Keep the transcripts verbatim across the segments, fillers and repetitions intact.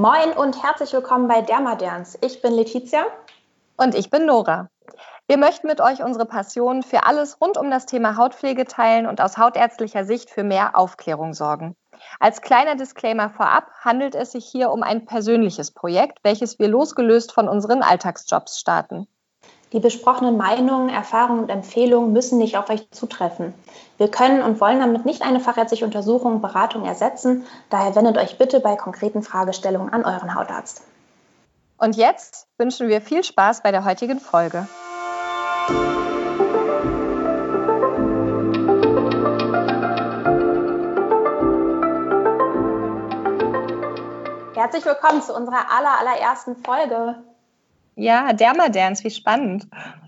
Moin und herzlich willkommen bei Dermaderns. Ich bin Letizia. Und ich bin Nora. Wir möchten mit euch unsere Passion für alles rund um das Thema Hautpflege teilen und aus hautärztlicher Sicht für mehr Aufklärung sorgen. Als kleiner Disclaimer vorab handelt es sich hier um ein persönliches Projekt, welches wir losgelöst von unseren Alltagsjobs starten. Die besprochenen Meinungen, Erfahrungen und Empfehlungen müssen nicht auf euch zutreffen. Wir können und wollen damit nicht eine fachärztliche Untersuchung, Beratung ersetzen. Daher wendet euch bitte bei konkreten Fragestellungen an euren Hautarzt. Und jetzt wünschen wir viel Spaß bei der heutigen Folge. Herzlich willkommen zu unserer aller, allerersten Folge. Ja, Dermaderns, wie spannend.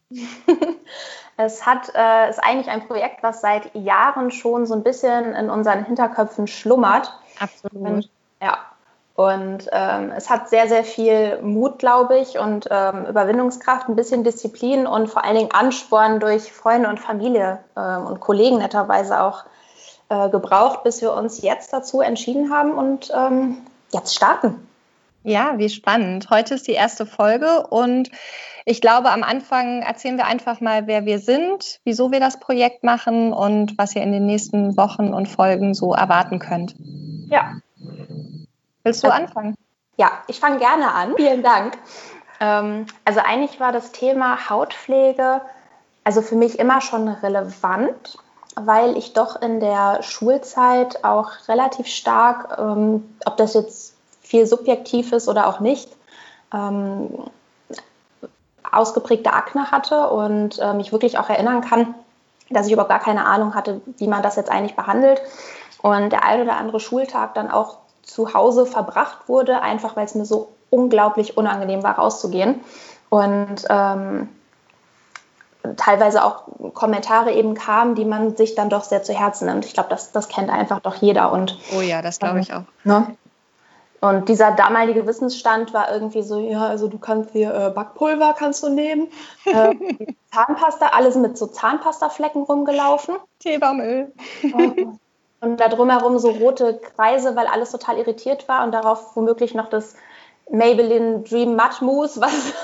Es hat, äh, ist eigentlich ein Projekt, was seit Jahren schon so ein bisschen in unseren Hinterköpfen schlummert. Absolut. Und, ja, und ähm, es hat sehr, sehr viel Mut, glaube ich, und ähm, Überwindungskraft, ein bisschen Disziplin und vor allen Dingen Ansporn durch Freunde und Familie ähm, und Kollegen netterweise auch äh, gebraucht, bis wir uns jetzt dazu entschieden haben und ähm, jetzt starten. Ja, wie spannend. Heute ist die erste Folge und ich glaube, am Anfang erzählen wir einfach mal, wer wir sind, wieso wir das Projekt machen und was ihr in den nächsten Wochen und Folgen so erwarten könnt. Ja. Willst du anfangen? Ja, ich fange gerne an. Vielen Dank. Ähm, also eigentlich war das Thema Hautpflege also für mich immer schon relevant, weil ich doch in der Schulzeit auch relativ stark, ähm, ob das jetzt viel subjektiv ist oder auch nicht, ähm, ausgeprägte Akne hatte und äh, mich wirklich auch erinnern kann, dass ich überhaupt gar keine Ahnung hatte, wie man das jetzt eigentlich behandelt. Und der ein oder andere Schultag dann auch zu Hause verbracht wurde, einfach weil es mir so unglaublich unangenehm war, rauszugehen. Und ähm, teilweise auch Kommentare eben kamen, die man sich dann doch sehr zu Herzen nimmt. Ich glaube, das, das kennt einfach doch jeder. Und, oh ja, das glaube ich auch. Ne? Und dieser damalige Wissensstand war irgendwie so, ja, also du kannst hier äh, Backpulver kannst du nehmen, äh, Zahnpasta, alles mit so Zahnpastaflecken rumgelaufen. Teebaumöl. Und da drumherum so rote Kreise, weil alles total irritiert war und darauf womöglich noch das Maybelline Dream Matte Mousse, was,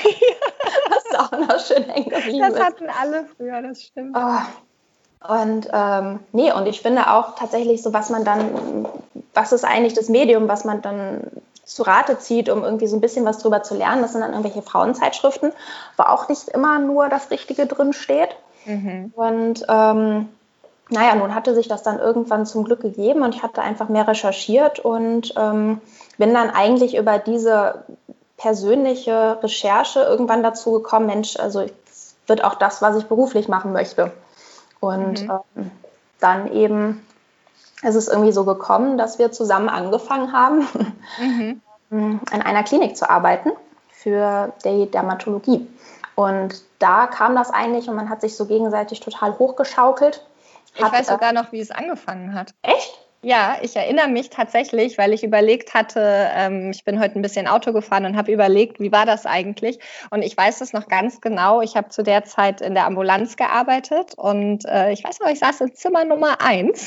was auch noch schön hängen geblieben ist. Das hatten alle früher, das stimmt. Oh. Und ähm, nee, und ich finde auch tatsächlich so, was man dann, was ist eigentlich das Medium, was man dann zu Rate zieht, um irgendwie so ein bisschen was drüber zu lernen. Das sind dann irgendwelche Frauenzeitschriften, wo auch nicht immer nur das Richtige drin steht. Mhm. Und ähm, naja, nun hatte sich das dann irgendwann zum Glück gegeben und ich hatte einfach mehr recherchiert und ähm, bin dann eigentlich über diese persönliche Recherche irgendwann dazu gekommen, Mensch, also es wird auch das, was ich beruflich machen möchte. Und mhm. ähm, dann eben ist es irgendwie so gekommen, dass wir zusammen angefangen haben, mhm. in einer Klinik zu arbeiten für die Dermatologie. Und da kam das eigentlich und man hat sich so gegenseitig total hochgeschaukelt. Ich hat, weiß sogar noch, wie es angefangen hat. Echt? Ja, ich erinnere mich tatsächlich, weil ich überlegt hatte, ähm, ich bin heute ein bisschen Auto gefahren und habe überlegt, wie war das eigentlich? Und ich weiß es noch ganz genau. Ich habe zu der Zeit in der Ambulanz gearbeitet und äh, ich weiß noch, ich saß in Zimmer Nummer eins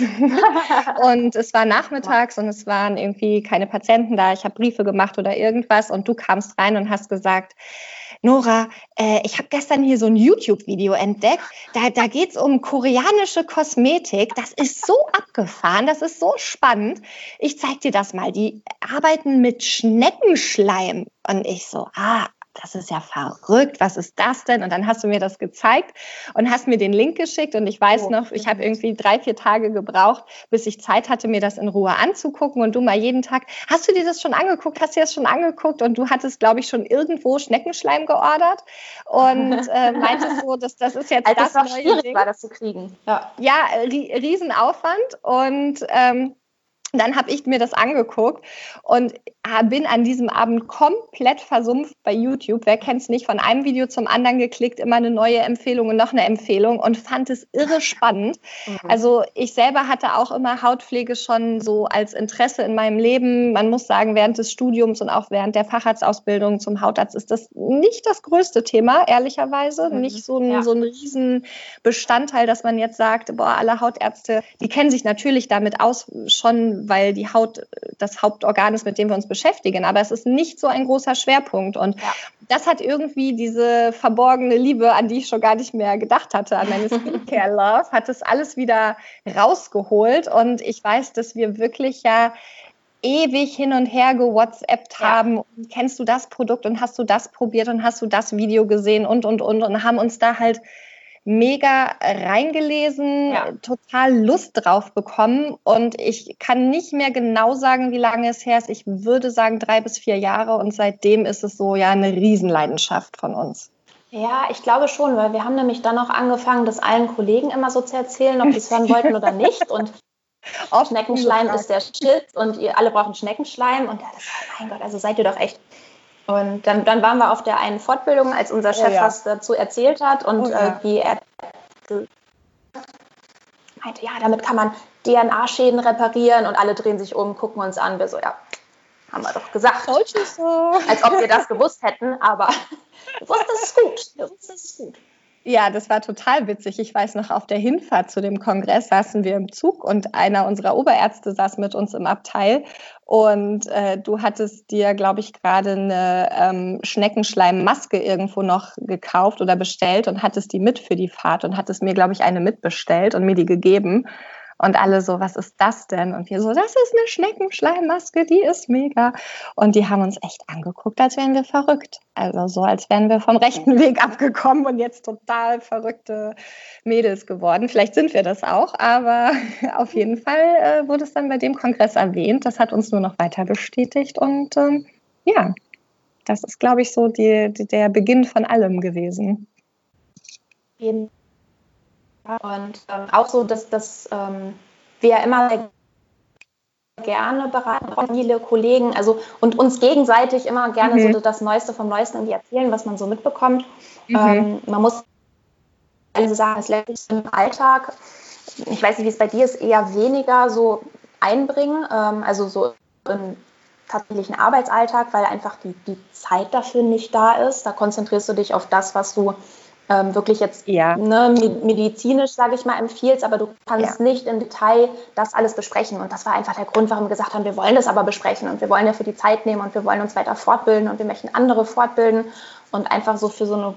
und es war nachmittags und es waren irgendwie keine Patienten da. Ich habe Briefe gemacht oder irgendwas und du kamst rein und hast gesagt, Nora, äh, ich habe gestern hier so ein YouTube-Video entdeckt, da, da geht es um koreanische Kosmetik. Das ist so abgefahren, das ist so spannend. Ich zeig dir das mal. Die arbeiten mit Schneckenschleim. Und ich so, ah, das ist ja verrückt, was ist das denn? Und dann hast du mir das gezeigt und hast mir den Link geschickt und ich weiß oh, noch, ich habe irgendwie drei, vier Tage gebraucht, bis ich Zeit hatte, mir das in Ruhe anzugucken und du mal jeden Tag, hast du dir das schon angeguckt, hast du das schon angeguckt und du hattest, glaube ich, schon irgendwo Schneckenschleim geordert und äh, meintest so, dass das ist jetzt also das das neue schwierig Ding. War das zu kriegen. Ja, ja Riesenaufwand und ähm, dann habe ich mir das angeguckt und bin an diesem Abend komplett versumpft bei YouTube. Wer kennt es nicht? Von einem Video zum anderen geklickt, immer eine neue Empfehlung und noch eine Empfehlung und fand es irre spannend. Mhm. Also ich selber hatte auch immer Hautpflege schon so als Interesse in meinem Leben. Man muss sagen, während des Studiums und auch während der Facharztausbildung zum Hautarzt ist das nicht das größte Thema, ehrlicherweise. Mhm. Nicht so ein, ja. so ein riesen Bestandteil, dass man jetzt sagt, boah, alle Hautärzte, die kennen sich natürlich damit aus, schon weil die Haut das Hauptorgan ist, mit dem wir uns beschäftigen. Aber es ist nicht so ein großer Schwerpunkt. Und ja. das hat irgendwie diese verborgene Liebe, an die ich schon gar nicht mehr gedacht hatte, an meine Skincare-Love, hat das alles wieder rausgeholt. Und ich weiß, dass wir wirklich ja ewig hin und her gewhatsappt haben. Ja. Kennst du das Produkt und hast du das probiert und hast du das Video gesehen und, und, und. Und haben uns da halt mega reingelesen, ja. total Lust drauf bekommen und ich kann nicht mehr genau sagen, wie lange es her ist. Ich würde sagen drei bis vier Jahre und seitdem ist es so ja eine Riesenleidenschaft von uns. Ja, ich glaube schon, weil wir haben nämlich dann auch angefangen, das allen Kollegen immer so zu erzählen, ob die es hören wollten oder nicht und Schneckenschleim ist der Shit und ihr alle brauchen Schneckenschleim und ja, das war, mein Gott, also seid ihr doch echt. Und dann, dann waren wir auf der einen Fortbildung, als unser Chef oh ja. was dazu erzählt hat und oh ja. äh, wie er meinte, ja, damit kann man D N A-Schäden reparieren und alle drehen sich um, gucken uns an, wir so, ja, haben wir doch gesagt. So. Als ob wir das gewusst hätten, aber wir wussten, das ist gut. Wir wussten, das ist gut. Ja, das war total witzig. Ich weiß noch, auf der Hinfahrt zu dem Kongress saßen wir im Zug und einer unserer Oberärzte saß mit uns im Abteil und äh, du hattest dir, glaube ich, gerade eine ähm, Schneckenschleimmaske irgendwo noch gekauft oder bestellt und hattest die mit für die Fahrt und hattest mir, glaube ich, eine mitbestellt und mir die gegeben. Und alle so, was ist das denn? Und wir so, das ist eine Schneckenschleimmaske, die ist mega. Und die haben uns echt angeguckt, als wären wir verrückt. Also so, als wären wir vom rechten Weg abgekommen und jetzt total verrückte Mädels geworden. Vielleicht sind wir das auch, aber auf jeden Fall äh, wurde es dann bei dem Kongress erwähnt. Das hat uns nur noch weiter bestätigt. Und ähm, ja, das ist, glaube ich, so die, die, der Beginn von allem gewesen. Jeden Und ähm, auch so, dass, dass ähm, wir ja immer gerne beraten, Familie, Kollegen, also und uns gegenseitig immer gerne mhm. so das Neueste vom Neuesten irgendwie erzählen, was man so mitbekommt. Mhm. Ähm, man muss also sagen, es lässt sich im Alltag, ich weiß nicht, wie es bei dir ist, eher weniger so einbringen, ähm, also so im tatsächlichen Arbeitsalltag, weil einfach die, die Zeit dafür nicht da ist. Da konzentrierst du dich auf das, was du Ähm, wirklich jetzt ja. ne, medizinisch, sage ich mal, empfiehlst, aber du kannst ja. nicht im Detail das alles besprechen. Und das war einfach der Grund, warum wir gesagt haben, wir wollen das aber besprechen und wir wollen ja für die Zeit nehmen und wir wollen uns weiter fortbilden und wir möchten andere fortbilden und einfach so für so eine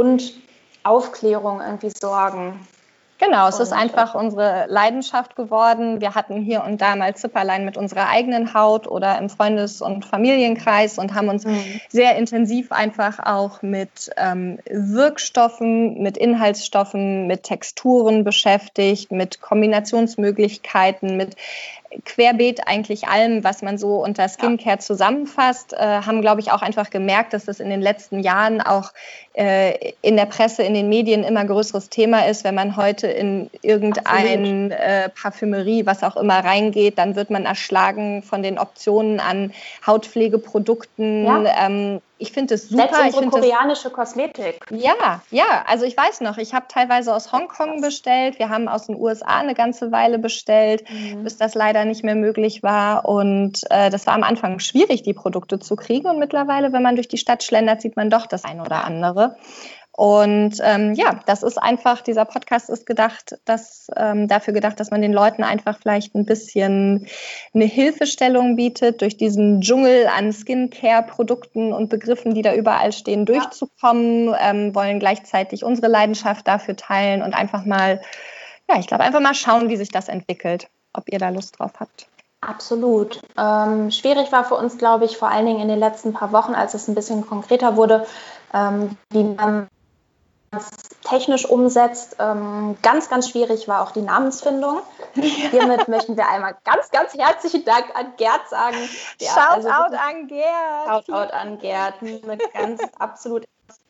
Grundaufklärung irgendwie sorgen. Genau, es und, ist einfach unsere Leidenschaft geworden. Wir hatten hier und da mal Zipperlein mit unserer eigenen Haut oder im Freundes- und Familienkreis und haben uns mhm. sehr intensiv einfach auch mit ähm, Wirkstoffen, mit Inhaltsstoffen, mit Texturen beschäftigt, mit Kombinationsmöglichkeiten, mit querbeet eigentlich allem, was man so unter Skincare zusammenfasst, äh, haben, glaube ich, auch einfach gemerkt, dass das in den letzten Jahren auch äh, in der Presse, in den Medien immer größeres Thema ist. Wenn man heute in irgendein äh, Parfümerie, was auch immer reingeht, dann wird man erschlagen von den Optionen an Hautpflegeprodukten. Ja. Ähm, ich finde es super. Selbst unsere ich koreanische das, Kosmetik. Ja, ja, also ich weiß noch, ich habe teilweise aus Hongkong bestellt, wir haben aus den U S A eine ganze Weile bestellt, mhm. bis das leider nicht mehr möglich war und äh, das war am Anfang schwierig, die Produkte zu kriegen und mittlerweile, wenn man durch die Stadt schlendert, sieht man doch das ein oder andere. Und ähm, ja, das ist einfach, dieser Podcast ist gedacht, dass, ähm, dafür gedacht, dass man den Leuten einfach vielleicht ein bisschen eine Hilfestellung bietet, durch diesen Dschungel an Skincare-Produkten und Begriffen, die da überall stehen, durchzukommen, ähm, wollen gleichzeitig unsere Leidenschaft dafür teilen und einfach mal, ja, ich glaube, einfach mal schauen, wie sich das entwickelt, ob ihr da Lust drauf habt. Absolut. Ähm, schwierig war für uns, glaube ich, vor allen Dingen in den letzten paar Wochen, als es ein bisschen konkreter wurde, ähm, wie man technisch umsetzt. Ähm, ganz, ganz schwierig war auch die Namensfindung. Ja. Hiermit möchten wir einmal ganz, ganz herzlichen Dank an Gerd sagen. Der, Shoutout also an Gerd. Shoutout an Gerd mit ganz absolut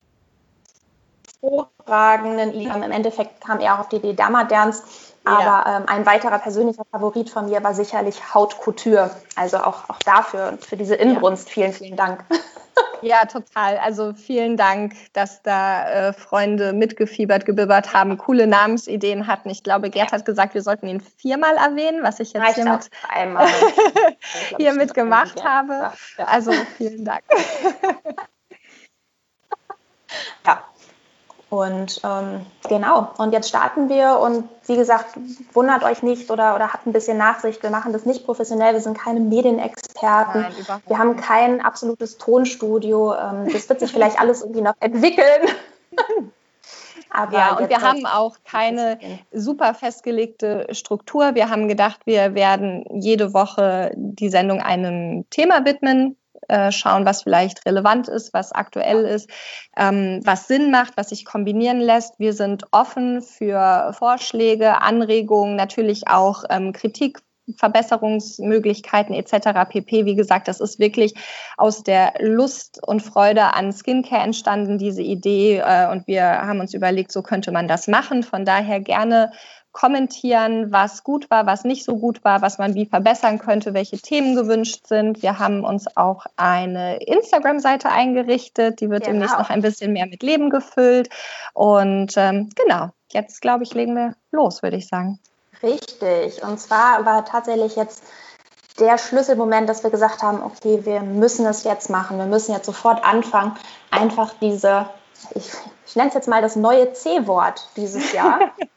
hervorragenden Liedern. Im Endeffekt kam er auch auf die Idee Dermaderns. Aber ja. ähm, ein weiterer persönlicher Favorit von mir war sicherlich Haute Couture. Also auch, auch dafür und für diese Inbrunst. Ja. Vielen, vielen Dank. Ja, total. Also vielen Dank, dass da äh, Freunde mitgefiebert, gebibbert haben, coole Namensideen hatten. Ich glaube, Gerd hat gesagt, wir sollten ihn viermal erwähnen, was ich jetzt hiermit, einmal. hiermit gemacht Gerd. habe. Ja. Also vielen Dank. Ja. Und ähm, genau, und jetzt starten wir und wie gesagt, wundert euch nicht oder, oder habt ein bisschen Nachsicht. Wir machen das nicht professionell, wir sind keine Medienexperten. Nein, überhaupt wir haben nicht. kein absolutes Tonstudio. Ähm, das wird sich vielleicht alles irgendwie noch entwickeln. Aber ja, und wir haben auch keine super festgelegte Struktur. Wir haben gedacht, wir werden jede Woche die Sendung einem Thema widmen, äh, schauen, was vielleicht relevant ist, was aktuell ist, ähm, was Sinn macht, was sich kombinieren lässt. Wir sind offen für Vorschläge, Anregungen, natürlich auch ähm, Kritik, Verbesserungsmöglichkeiten et cetera pp. Wie gesagt, das ist wirklich aus der Lust und Freude an Skincare entstanden, diese Idee. Und wir haben uns überlegt, so könnte man das machen. Von daher gerne kommentieren, was gut war, was nicht so gut war, was man wie verbessern könnte, welche Themen gewünscht sind. Wir haben uns auch eine Instagram-Seite eingerichtet. Die wird genau. demnächst noch ein bisschen mehr mit Leben gefüllt. Und ähm, genau, jetzt, glaube ich, legen wir los, würde ich sagen. Richtig. Und zwar war tatsächlich jetzt der Schlüsselmoment, dass wir gesagt haben, okay, wir müssen es jetzt machen. Wir müssen jetzt sofort anfangen, einfach diese, ich, ich nenne es jetzt mal das neue C-Wort dieses Jahr.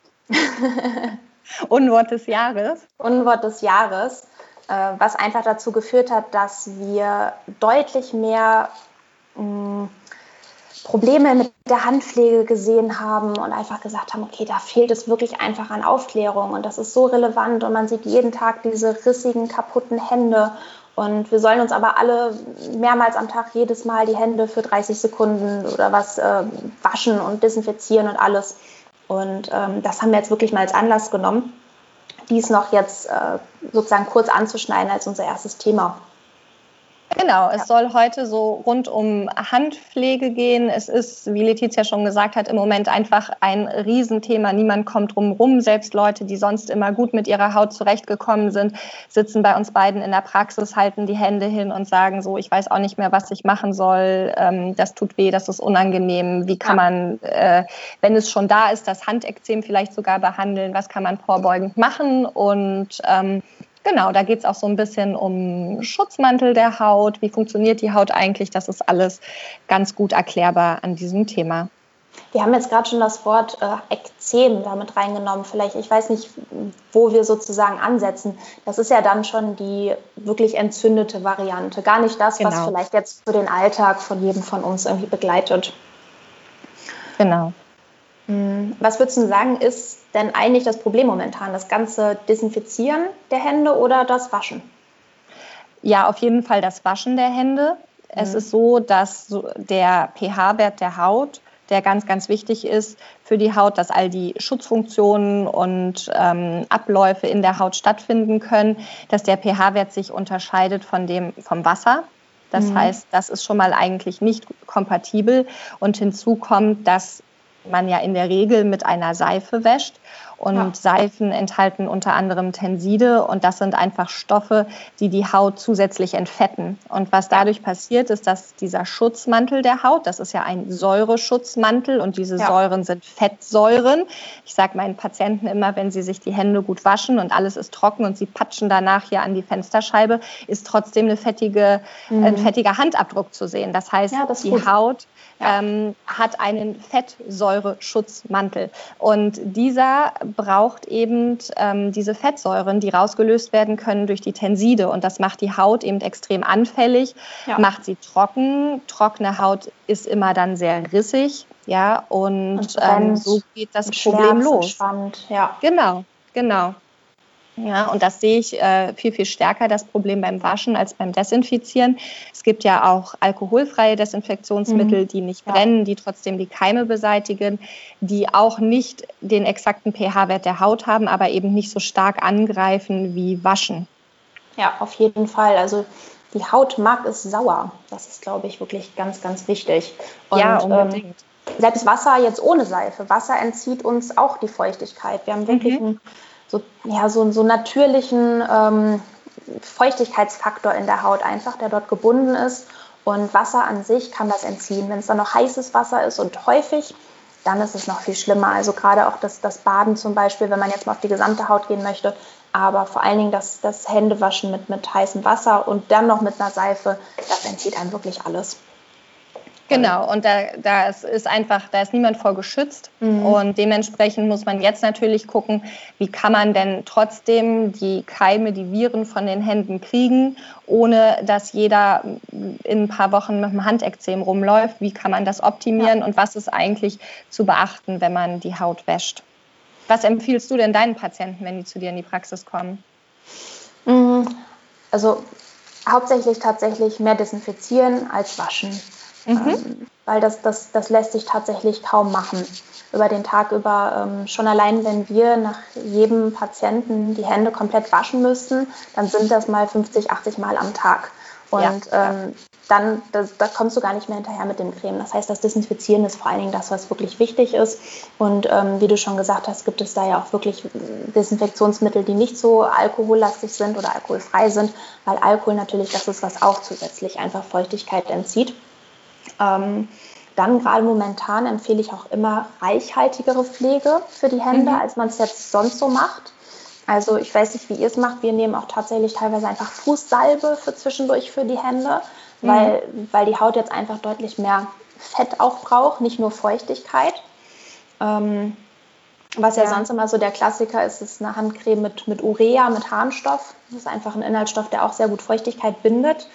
Unwort des Jahres. Unwort des Jahres, äh, was einfach dazu geführt hat, dass wir deutlich mehr mh, Probleme mit der Handpflege gesehen haben und einfach gesagt haben, okay, da fehlt es wirklich einfach an Aufklärung und das ist so relevant und man sieht jeden Tag diese rissigen, kaputten Hände und wir sollen uns aber alle mehrmals am Tag jedes Mal die Hände für dreißig Sekunden oder was äh, waschen und desinfizieren und alles und ähm, das haben wir jetzt wirklich mal als Anlass genommen, dies noch jetzt äh, sozusagen kurz anzuschneiden als unser erstes Thema. Genau, es ja. soll heute so rund um Handpflege gehen. Es ist, wie Letizia schon gesagt hat, im Moment einfach ein Riesenthema. Niemand kommt drum rum. Selbst Leute, die sonst immer gut mit ihrer Haut zurechtgekommen sind, sitzen bei uns beiden in der Praxis, halten die Hände hin und sagen so, ich weiß auch nicht mehr, was ich machen soll. Ähm, das tut weh, das ist unangenehm. Wie kann ja. man, äh, wenn es schon da ist, das Handekzem vielleicht sogar behandeln? Was kann man vorbeugend machen? Und ähm, Genau, da geht es auch so ein bisschen um Schutzmantel der Haut. Wie funktioniert die Haut eigentlich? Das ist alles ganz gut erklärbar an diesem Thema. Wir haben jetzt gerade schon das Wort äh, Ekzem damit reingenommen. Vielleicht, ich weiß nicht, wo wir sozusagen ansetzen. Das ist ja dann schon die wirklich entzündete Variante. Gar nicht das, genau. was vielleicht jetzt für den Alltag von jedem von uns irgendwie begleitet. Genau. Was würdest du sagen, ist denn eigentlich das Problem momentan? Das ganze Desinfizieren der Hände oder das Waschen? Ja, auf jeden Fall das Waschen der Hände. Mhm. Es ist so, dass der pH-Wert der Haut, der ganz, ganz wichtig ist für die Haut, dass all die Schutzfunktionen und ähm, Abläufe in der Haut stattfinden können, dass der pH-Wert sich unterscheidet von dem, vom Wasser. Das mhm. heißt, das ist schon mal eigentlich nicht kompatibel. Und hinzu kommt, dass man ja in der Regel mit einer Seife wäscht und ja. Seifen enthalten unter anderem Tenside und das sind einfach Stoffe, die die Haut zusätzlich entfetten. Und was dadurch passiert, ist, dass dieser Schutzmantel der Haut, das ist ja ein Säureschutzmantel und diese ja. Säuren sind Fettsäuren. Ich sage meinen Patienten immer, wenn sie sich die Hände gut waschen und alles ist trocken und sie patschen danach hier an die Fensterscheibe, ist trotzdem eine fettige, mhm. ein fettiger Handabdruck zu sehen. Das heißt, ja, das die gut. Haut ja. ähm, hat einen Fettsäureschutzmantel und dieser braucht eben ähm, diese Fettsäuren, die rausgelöst werden können durch die Tenside. Und das macht die Haut eben extrem anfällig, ja. macht sie trocken. Trockene Haut ist immer dann sehr rissig. Ja, und, und ähm, so geht das Problem los. Spannend, ja. Genau, genau. Ja, und das sehe ich äh, viel, viel stärker, das Problem beim Waschen als beim Desinfizieren. Es gibt ja auch alkoholfreie Desinfektionsmittel, mhm. die nicht brennen, ja. die trotzdem die Keime beseitigen, die auch nicht den exakten pH-Wert der Haut haben, aber eben nicht so stark angreifen wie Waschen. Ja, auf jeden Fall. Also die Haut mag es sauer. Das ist, glaube ich, wirklich ganz, ganz wichtig. Und, ja, unbedingt. Ähm, selbst Wasser jetzt ohne Seife. Wasser entzieht uns auch die Feuchtigkeit. Wir haben wirklich mhm. ein So, ja, so, so natürlichen ähm, Feuchtigkeitsfaktor in der Haut einfach, der dort gebunden ist. Und Wasser an sich kann das entziehen. Wenn es dann noch heißes Wasser ist und häufig, dann ist es noch viel schlimmer. Also gerade auch das, das Baden zum Beispiel, wenn man jetzt mal auf die gesamte Haut gehen möchte. Aber vor allen Dingen das, das Händewaschen mit, mit heißem Wasser und dann noch mit einer Seife, das entzieht einem wirklich alles. Genau, und da, da ist einfach, da ist niemand vor geschützt. Mhm. Und dementsprechend muss man jetzt natürlich gucken, wie kann man denn trotzdem die Keime, die Viren von den Händen kriegen, ohne dass jeder in ein paar Wochen mit einem Handekzem rumläuft. Wie kann man das optimieren, ja. Und was ist eigentlich zu beachten, wenn man die Haut wäscht? Was empfiehlst du denn deinen Patienten, wenn die zu dir in die Praxis kommen? Also hauptsächlich tatsächlich mehr desinfizieren als waschen. Mhm. Ähm, weil das, das, das lässt sich tatsächlich kaum machen über den Tag über. Ähm, schon allein, wenn wir nach jedem Patienten die Hände komplett waschen müssten, dann sind das mal fünfzig, achtzig Mal am Tag. Und ja, ähm, dann, das, da kommst du gar nicht mehr hinterher mit dem Creme. Das heißt, das Desinfizieren ist vor allen Dingen das, was wirklich wichtig ist. Und ähm, wie du schon gesagt hast, gibt es da ja auch wirklich Desinfektionsmittel, die nicht so alkohollastig sind oder alkoholfrei sind, weil Alkohol natürlich das ist, was auch zusätzlich einfach Feuchtigkeit entzieht. Ähm, dann gerade momentan empfehle ich auch immer reichhaltigere Pflege für die Hände, mhm. als man es jetzt sonst so macht. Also ich weiß nicht, wie ihr es macht. Wir nehmen auch tatsächlich teilweise einfach Fußsalbe für zwischendurch für die Hände, mhm. weil, weil die Haut jetzt einfach deutlich mehr Fett auch braucht, nicht nur Feuchtigkeit. Ähm, was ja. ja sonst immer so der Klassiker ist, ist eine Handcreme mit, mit Urea, mit Harnstoff. Das ist einfach ein Inhaltsstoff, der auch sehr gut Feuchtigkeit bindet.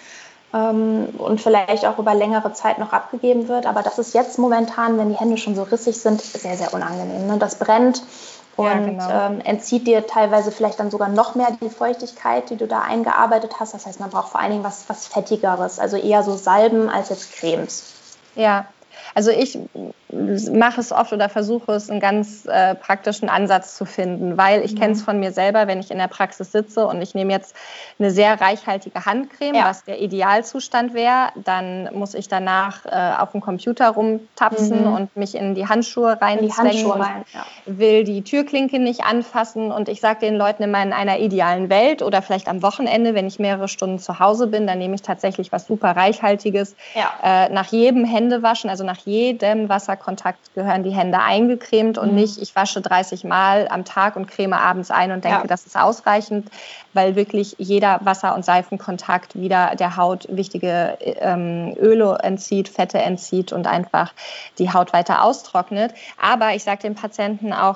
Und vielleicht auch über längere Zeit noch abgegeben wird. Aber das ist jetzt momentan, wenn die Hände schon so rissig sind, sehr, sehr unangenehm. Ne? Das brennt und ja, genau. ähm, entzieht dir teilweise vielleicht dann sogar noch mehr die Feuchtigkeit, die du da eingearbeitet hast. Das heißt, man braucht vor allen Dingen was, was Fettigeres, also eher so Salben als jetzt Cremes. Ja, also ich mache es oft oder versuche es, einen ganz äh, praktischen Ansatz zu finden, weil ich mhm. kenne es von mir selber, wenn ich in der Praxis sitze und ich nehme jetzt eine sehr reichhaltige Handcreme, ja. was der Idealzustand wäre, dann muss ich danach äh, auf dem Computer rumtapsen mhm. und mich in die Handschuhe reinzwängen und rein, ja. will die Türklinke nicht anfassen und ich sage den Leuten immer, in einer idealen Welt oder vielleicht am Wochenende, wenn ich mehrere Stunden zu Hause bin, dann nehme ich tatsächlich was super Reichhaltiges, ja. äh, nach jedem Händewaschen, also nach jedem Wasserkontakt gehören die Hände eingecremt und mhm. nicht, ich wasche dreißig Mal am Tag und creme abends ein und denke, ja. das ist ausreichend, weil wirklich jeder Wasser- und Seifenkontakt wieder der Haut wichtige ähm, Öle entzieht, Fette entzieht und einfach die Haut weiter austrocknet. Aber ich sage den Patienten auch,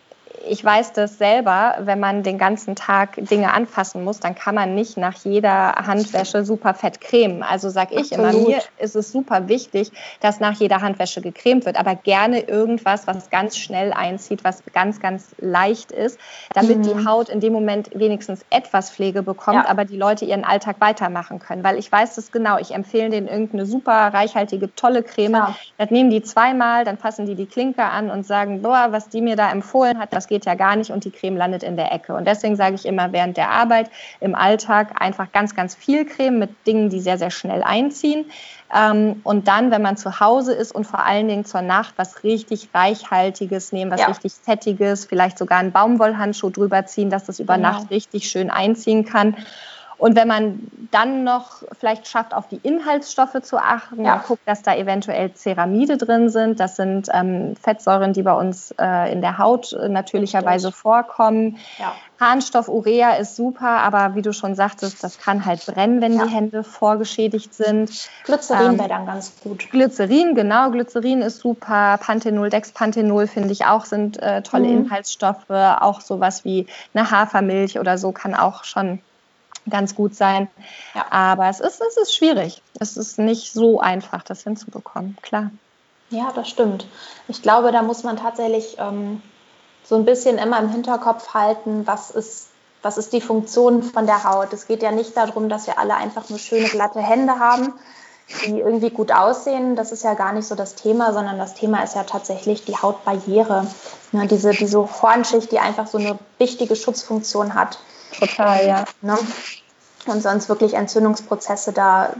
ich weiß das selber, wenn man den ganzen Tag Dinge anfassen muss, dann kann man nicht nach jeder Handwäsche super fett cremen. Also sage ich Absolut. immer, mir ist es super wichtig, dass nach jeder Handwäsche gecremt wird, aber gerne irgendwas, was ganz schnell einzieht, was ganz, ganz leicht ist, damit mhm. die Haut in dem Moment wenigstens etwas Pflege bekommt, ja. aber die Leute ihren Alltag weitermachen können. Weil ich weiß das genau, ich empfehle denen irgendeine super reichhaltige, tolle Creme. Ja. Das nehmen die zweimal, dann fassen die die Klinke an und sagen, boah, was die mir da empfohlen hat, das geht ja gar nicht und die Creme landet in der Ecke. Und deswegen sage ich immer während der Arbeit im Alltag einfach ganz, ganz viel Creme mit Dingen, die sehr, sehr schnell einziehen. Und dann, wenn man zu Hause ist und vor allen Dingen zur Nacht was richtig Reichhaltiges nehmen, was ja. richtig Fettiges, vielleicht sogar einen Baumwollhandschuh drüber ziehen, dass das über genau. Nacht richtig schön einziehen kann. Und wenn man dann noch vielleicht schafft, auf die Inhaltsstoffe zu achten ja. und guckt, dass da eventuell Ceramide drin sind, das sind ähm, Fettsäuren, die bei uns äh, in der Haut äh, natürlicherweise Richtig. vorkommen. Ja. Harnstoff, Urea ist super, aber wie du schon sagtest, das kann halt brennen, wenn ja. die Hände vorgeschädigt sind. Glycerin ähm, wäre dann ganz gut. Glycerin, genau, Glycerin ist super. Panthenol, Dexpanthenol finde ich auch, sind äh, tolle mhm. Inhaltsstoffe. Auch sowas wie eine Hafermilch oder so kann auch schon ganz gut sein. Ja. Aber es ist, es ist schwierig. Es ist nicht so einfach, das hinzubekommen, klar. Ja, das stimmt. Ich glaube, da muss man tatsächlich ähm, so ein bisschen immer im Hinterkopf halten, was ist, was ist die Funktion von der Haut. Es geht ja nicht darum, dass wir alle einfach nur schöne, glatte Hände haben, die irgendwie gut aussehen. Das ist ja gar nicht so das Thema, sondern das Thema ist ja tatsächlich die Hautbarriere. Ne, diese, diese Hornschicht, die einfach so eine wichtige Schutzfunktion hat. Total, ja. Ne? Und sonst wirklich Entzündungsprozesse da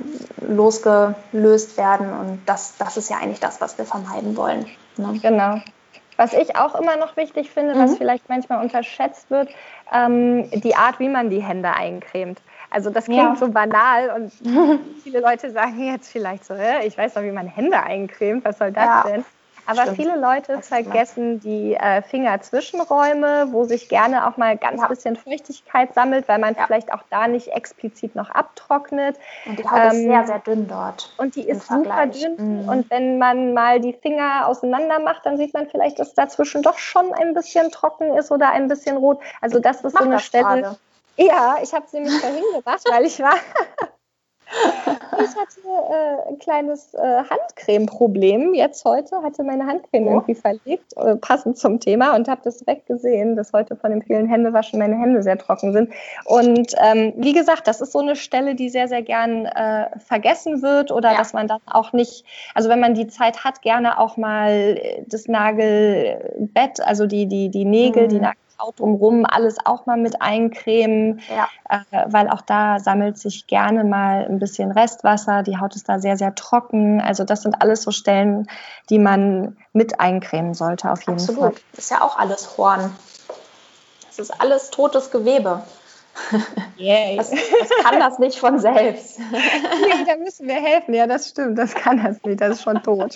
losgelöst werden. Und das, das ist ja eigentlich das, was wir vermeiden wollen. Ne? Genau. Was ich auch immer noch wichtig finde, mhm. was vielleicht manchmal unterschätzt wird, ähm, die Art, wie man die Hände eincremt. Also das klingt ja. so banal und viele Leute sagen jetzt vielleicht so, ich weiß doch, wie man Hände eincremt, was soll das ja. denn? Aber Stimmt. viele Leute vergessen die äh, Fingerzwischenräume, wo sich gerne auch mal ganz Ja. bisschen Feuchtigkeit sammelt, weil man Ja. vielleicht auch da nicht explizit noch abtrocknet. Und die Haut Ähm, ist sehr, sehr dünn dort. Und die im ist super Vergleich. dünn. Mhm. Und wenn man mal die Finger auseinander macht, dann sieht man vielleicht, dass dazwischen doch schon ein bisschen trocken ist oder ein bisschen rot. Also das ist Mach so eine das Stelle. gerade. Ja, ich habe es nämlich vorhin gemacht, weil ich war. Ich hatte äh, ein kleines äh, Handcreme-Problem. Jetzt heute hatte meine Handcreme Oh. irgendwie verlegt, äh, passend zum Thema, und habe das direkt gesehen, dass heute von dem vielen Händewaschen meine Hände sehr trocken sind. Und ähm, wie gesagt, das ist so eine Stelle, die sehr, sehr gern äh, vergessen wird oder Ja. dass man dann auch nicht, also wenn man die Zeit hat, gerne auch mal das Nagelbett, also die, die, die Nägel, Mhm. die Nagelhaut drumherum, alles auch mal mit eincremen, Ja. äh, weil auch da sammelt sich gerne mal ein bisschen Restwasser. Die Haut ist da sehr, sehr trocken. Also das sind alles so Stellen, die man mit eincremen sollte auf jeden Absolut. Fall. Das ist ja auch alles Horn. Das ist alles totes Gewebe. Yay. Das, das kann das nicht von selbst. Nee, da müssen wir helfen. Ja, das stimmt. Das kann das nicht. Das ist schon tot.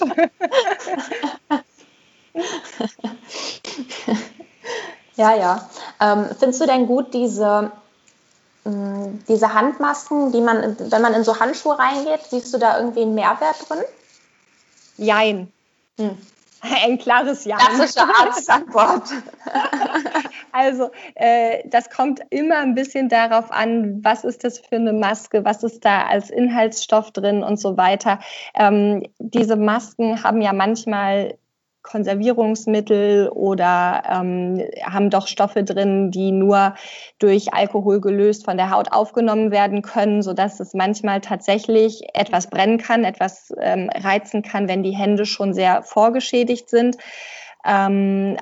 Ja, ja. Ähm, findest du denn gut diese, mh, diese Handmasken, die man, wenn man in so Handschuhe reingeht, siehst du da irgendwie einen Mehrwert drin? Jein. Hm. Ein klares Jein. Klassische Arztantwort. Also äh, das kommt immer ein bisschen darauf an, was ist das für eine Maske, was ist da als Inhaltsstoff drin und so weiter. Ähm, diese Masken haben ja manchmal Konservierungsmittel oder ähm, haben doch Stoffe drin, die nur durch Alkohol gelöst von der Haut aufgenommen werden können, sodass es manchmal tatsächlich etwas brennen kann, etwas ähm, reizen kann, wenn die Hände schon sehr vorgeschädigt sind. Ähm,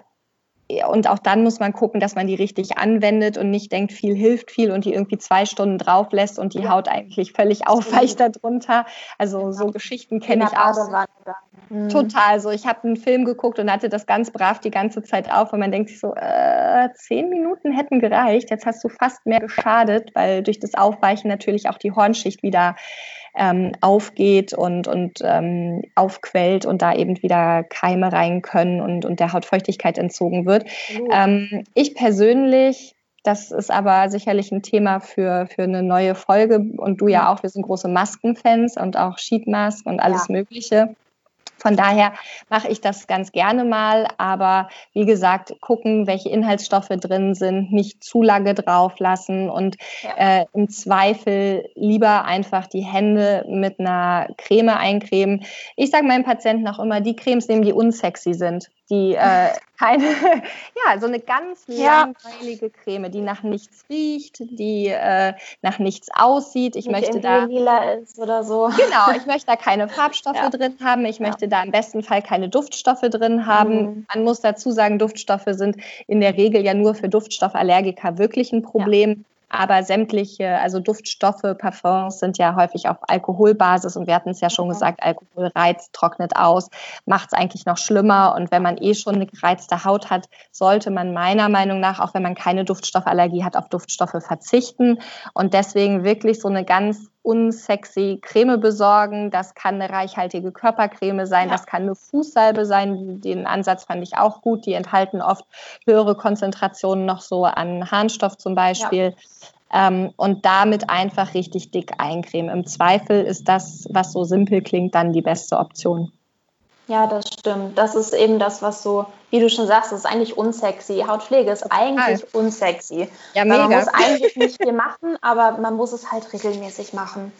Und auch dann muss man gucken, dass man die richtig anwendet und nicht denkt, viel hilft viel und die irgendwie zwei Stunden drauf lässt und die Ja. Haut eigentlich völlig aufweicht darunter. Also Genau. so Geschichten In kenne der ich auch. Badewanne dann. Mhm. Total. So, ich habe einen Film geguckt und hatte das ganz brav die ganze Zeit auf und man denkt sich so, äh, zehn Minuten hätten gereicht. Jetzt hast du fast mehr geschadet, weil durch das Aufweichen natürlich auch die Hornschicht wieder ähm, aufgeht und, und ähm, aufquellt und da eben wieder Keime rein können und, und der Haut Feuchtigkeit entzogen wird. Ähm, ich persönlich, das ist aber sicherlich ein Thema für, für eine neue Folge und du ja auch, wir sind große Maskenfans und auch Sheetmask und alles Ja. Mögliche. Von daher mache ich das ganz gerne mal, aber wie gesagt, gucken, welche Inhaltsstoffe drin sind, nicht zu lange drauf lassen und Ja. äh, im Zweifel lieber einfach die Hände mit einer Creme eincremen. Ich sage meinen Patienten auch immer, die Cremes nehmen, die unsexy sind, die äh, keine, ja, so eine ganz Ja. langweilige Creme, die nach nichts riecht, die äh, nach nichts aussieht. Ich Nicht möchte irgendwie da lila ist oder so. Genau, ich möchte da keine Farbstoffe Ja. drin haben. Ich Ja. möchte da im besten Fall keine Duftstoffe drin haben. Mhm. Man muss dazu sagen, Duftstoffe sind in der Regel ja nur für Duftstoffallergiker wirklich ein Problem. Aber sämtliche, also Duftstoffe, Parfums sind ja häufig auf Alkoholbasis und wir hatten es ja schon Mhm. gesagt, Alkohol reizt, trocknet aus, macht es eigentlich noch schlimmer und wenn man eh schon eine gereizte Haut hat, sollte man meiner Meinung nach, auch wenn man keine Duftstoffallergie hat, auf Duftstoffe verzichten und deswegen wirklich so eine ganz unsexy Creme besorgen. Das kann eine reichhaltige Körpercreme sein, Ja. das kann eine Fußsalbe sein, den Ansatz fand ich auch gut, die enthalten oft höhere Konzentrationen noch so an Harnstoff zum Beispiel. Ja. Ähm, und damit einfach richtig dick eincremen. Im Zweifel ist das, was so simpel klingt, dann die beste Option. Ja, das stimmt. Das ist eben das, was so, wie du schon sagst, das ist eigentlich unsexy. Hautpflege ist eigentlich Total. unsexy. Ja, Weil mega. man muss eigentlich nicht viel machen, aber man muss es halt regelmäßig machen.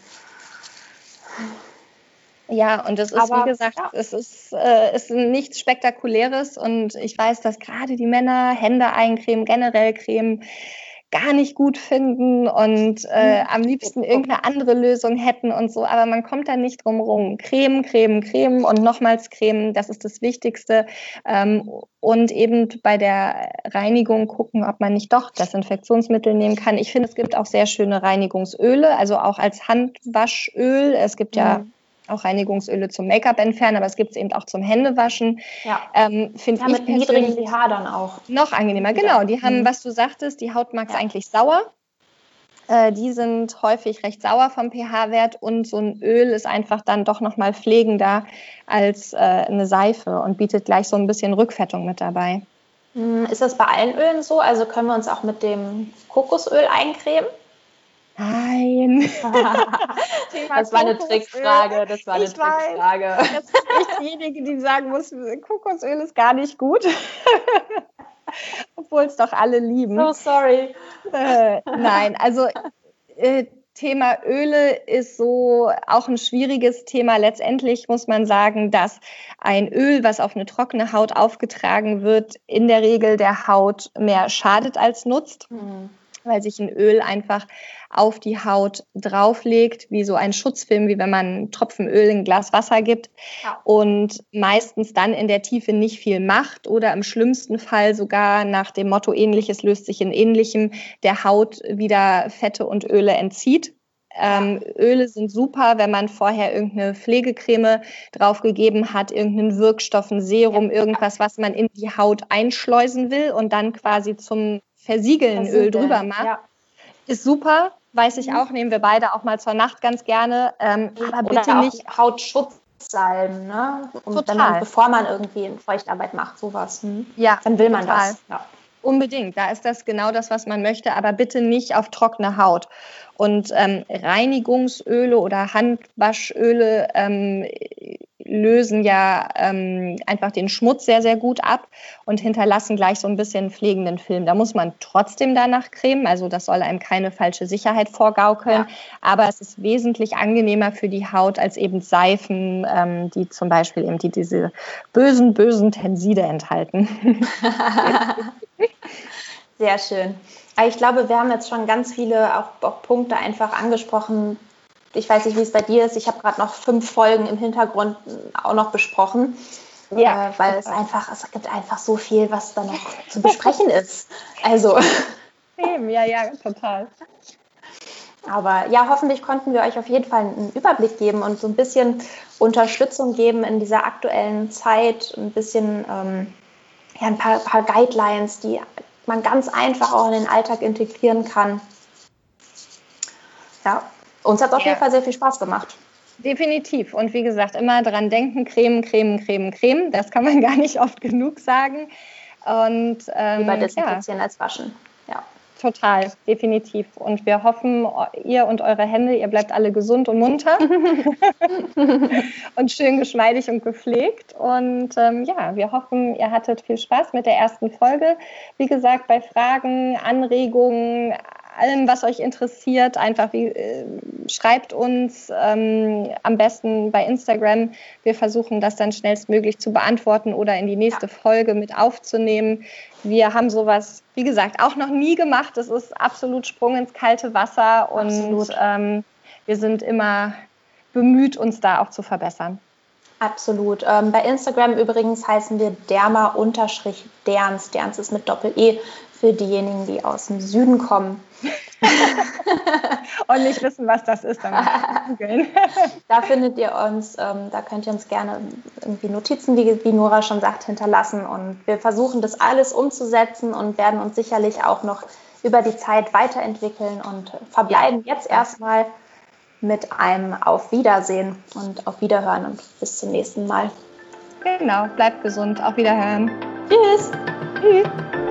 Ja, und es ist, Aber, wie gesagt, ja. es ist, äh, ist nichts Spektakuläres und ich weiß, dass gerade die Männer Hände eincremen, generell Creme gar nicht gut finden und äh, am liebsten irgendeine andere Lösung hätten und so, aber man kommt da nicht drum rum. Creme, Creme, Creme und nochmals Creme, das ist das Wichtigste. Ähm, und eben bei der Reinigung gucken, ob man nicht doch Desinfektionsmittel nehmen kann. Ich finde, es gibt auch sehr schöne Reinigungsöle, also auch als Handwaschöl. Es gibt ja Mhm. auch Reinigungsöle zum Make-up entfernen, aber es gibt es eben auch zum Händewaschen. Ja, ähm, finde ja ich mit niedrigem persönlich pH dann auch. noch angenehmer. Wieder. Genau, die haben, Mhm. was du sagtest, die Haut mag es Ja. eigentlich sauer. Äh, die sind häufig recht sauer vom pH-Wert und so ein Öl ist einfach dann doch nochmal pflegender als äh, eine Seife und bietet gleich so ein bisschen Rückfettung mit dabei. Ist das bei allen Ölen so? Also können wir uns auch mit dem Kokosöl eincremen? Nein. Das war eine Trickfrage. Das war eine ich Trickfrage. Weiß, jetzt bin ich diejenige, die sagen muss, Kokosöl ist gar nicht gut. Obwohl es doch alle lieben. So sorry. Äh, nein, also äh, Thema Öle ist so auch ein schwieriges Thema. Letztendlich muss man sagen, dass ein Öl, was auf eine trockene Haut aufgetragen wird, in der Regel der Haut mehr schadet als nutzt. Mhm. Weil sich ein Öl einfach auf die Haut drauflegt, wie so ein Schutzfilm, wie wenn man einen Tropfen Öl in ein Glas Wasser gibt ja. und meistens dann in der Tiefe nicht viel macht oder im schlimmsten Fall sogar nach dem Motto Ähnliches löst sich in Ähnlichem der Haut wieder Fette und Öle entzieht. Ähm, Öle sind super, wenn man vorher irgendeine Pflegecreme draufgegeben hat, irgendeinen Wirkstoff, ein Serum, irgendwas, was man in die Haut einschleusen will und dann quasi zum Versiegeln Öl drüber macht. Ja. Ist super, weiß ich auch, nehmen wir beide auch mal zur Nacht ganz gerne. Ähm, aber Oder bitte nicht Hautschutzsalben, ne? Und wenn man, bevor man irgendwie eine Feuchtarbeit macht, sowas. Hm? Ja, dann will man total. Das. Ja. Unbedingt, da ist das genau das, was man möchte, aber bitte nicht auf trockene Haut. Und ähm, Reinigungsöle oder Handwaschöle ähm, lösen ja ähm, einfach den Schmutz sehr, sehr gut ab und hinterlassen gleich so ein bisschen pflegenden Film. Da muss man trotzdem danach cremen, also das soll einem keine falsche Sicherheit vorgaukeln, ja. Aber es ist wesentlich angenehmer für die Haut als eben Seifen, ähm, die zum Beispiel eben die, diese bösen, bösen Tenside enthalten. Sehr schön. Aber ich glaube, wir haben jetzt schon ganz viele auch, auch Punkte einfach angesprochen. Ich weiß nicht, wie es bei dir ist. Ich habe gerade noch fünf Folgen im Hintergrund auch noch besprochen, ja, äh, weil es einfach, es gibt einfach so viel, was da noch zu besprechen ist. Also. Ja, ja, total. Aber ja, hoffentlich konnten wir euch auf jeden Fall einen Überblick geben und so ein bisschen Unterstützung geben in dieser aktuellen Zeit, ein bisschen ähm, ja, ein paar, paar Guidelines, die man ganz einfach auch in den Alltag integrieren kann. Ja, uns hat es auf ja. jeden Fall sehr viel Spaß gemacht. Definitiv. Und wie gesagt, immer dran denken, cremen, cremen, cremen, cremen. Das kann man gar nicht oft genug sagen. Und ähm, lieber desinfizieren ja. als waschen. Ja. Total, definitiv. Und wir hoffen, ihr und eure Hände, ihr bleibt alle gesund und munter und schön geschmeidig und gepflegt. Und ähm, ja, wir hoffen, ihr hattet viel Spaß mit der ersten Folge. Wie gesagt, bei Fragen, Anregungen, allem, was euch interessiert, einfach wie, äh, schreibt uns ähm, am besten bei Instagram. Wir versuchen das dann schnellstmöglich zu beantworten oder in die nächste ja. Folge mit aufzunehmen. Wir haben sowas, wie gesagt, auch noch nie gemacht. Es ist absolut Sprung ins kalte Wasser und ähm, wir sind immer bemüht, uns da auch zu verbessern. Absolut. Ähm, bei Instagram übrigens heißen wir derma-derns. Derns ist mit Doppel-E für diejenigen, die aus dem Süden kommen. Und nicht wissen, was das ist, dann googeln. Da findet ihr uns, ähm, da könnt ihr uns gerne irgendwie Notizen, wie, wie Nora schon sagt, hinterlassen. Und wir versuchen das alles umzusetzen und werden uns sicherlich auch noch über die Zeit weiterentwickeln und verbleiben jetzt erstmal mit einem Auf Wiedersehen und auf Wiederhören und bis zum nächsten Mal. Genau, bleibt gesund. Auf Wiederhören. Tschüss. Tschüss.